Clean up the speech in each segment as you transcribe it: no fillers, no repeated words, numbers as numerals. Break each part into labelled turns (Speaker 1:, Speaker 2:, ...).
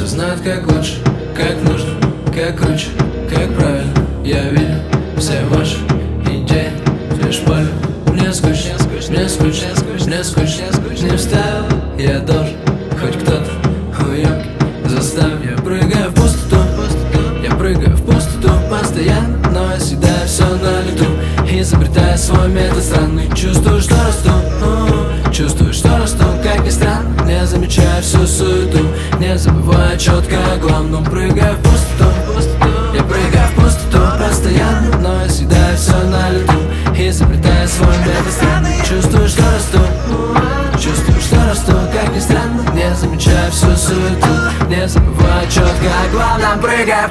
Speaker 1: все знают как лучше, как нужно, как круче, как правильно. Я видел все ваши идеи, лишь полю. Мне скучно, мне скучно, мне скучно, не встал. Я должен, хоть кто-то уёбки заставил. Я прыгаю в пустоту, я прыгаю в пустоту постоянно, но я съедаю все на лету, изобретая свой метод странный. Чувствую, что расту, чувствую, что расту, как ни странно. Не замечая всю суету, не забывая четко о главном. Прыгаю в пустоту, я прыгаю в пустоту постоянно, но я съедаю все на лету, изобретая свой метод странный. Чувствую, что расту, чувствую, что расту, как ни странно. Не замечая всю суету, не забывая четко о главном. Прыгаю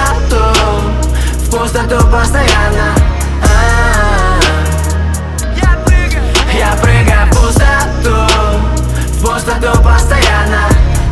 Speaker 1: в пустоту постоянно. Я прыгаю в пустоту постоянно.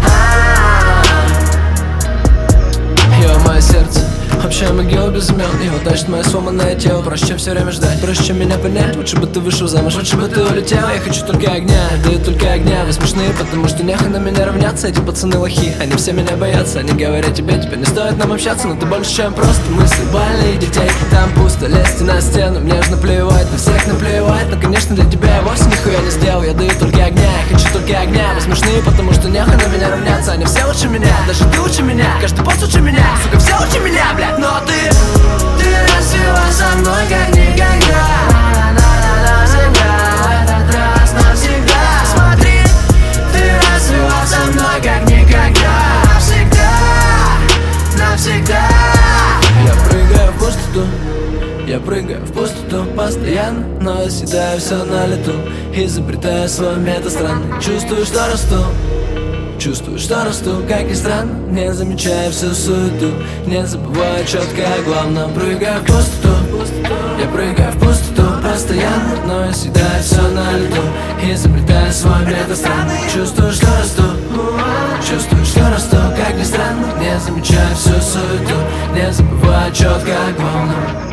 Speaker 1: Йо, мое сердце, общая могила без имен. Его тащит мое сломанное тело. Проще, чем все время ждать, проще, чем меня понять. Лучше бы ты вышел замуж, лучше бы ты улетел. Я хочу только огня, дают только огня. Вы смешные, потому что нехуй на меня равняться. Эти пацаны лохи, они все меня боятся. Они говорят тебе, теперь не стоит нам общаться. Но ты больше, чем просто мысли больных детей. Там пусто, лезьте на стену. Мне же наплевать, на всех наплевать. Но, конечно, для тебя я вовсе нихуя не сделал. Я даю только огня, я хочу только огня. Вы смешные, потому что нехуй на меня равняться. Они все лучше меня, даже ты лучше меня. Каждый пост лучше меня, сука, все лучше меня, блядь. Но ты расцвела со мной как никогда. Навсегда, этот раз навсегда. Смотри, ты расцвела со мной как никогда. Навсегда, навсегда. Я прыгаю в пустоту, я прыгаю в пустоту постоянно, но я съедаю все на лету, изобретая свой метод странный. Чувствую, что расту, чувствую, что расту, как ни странно. Не замечая всю суету, не забывая четко о главном. Прыгаю в пустоту, я прыгаю в пустоту постоянно, но я съедаю все на лету, изобретая свой метод странный. Чувствую, что расту, чувствую, что расту, как ни странно. Не замечая всю суету, не забывая четко о главном.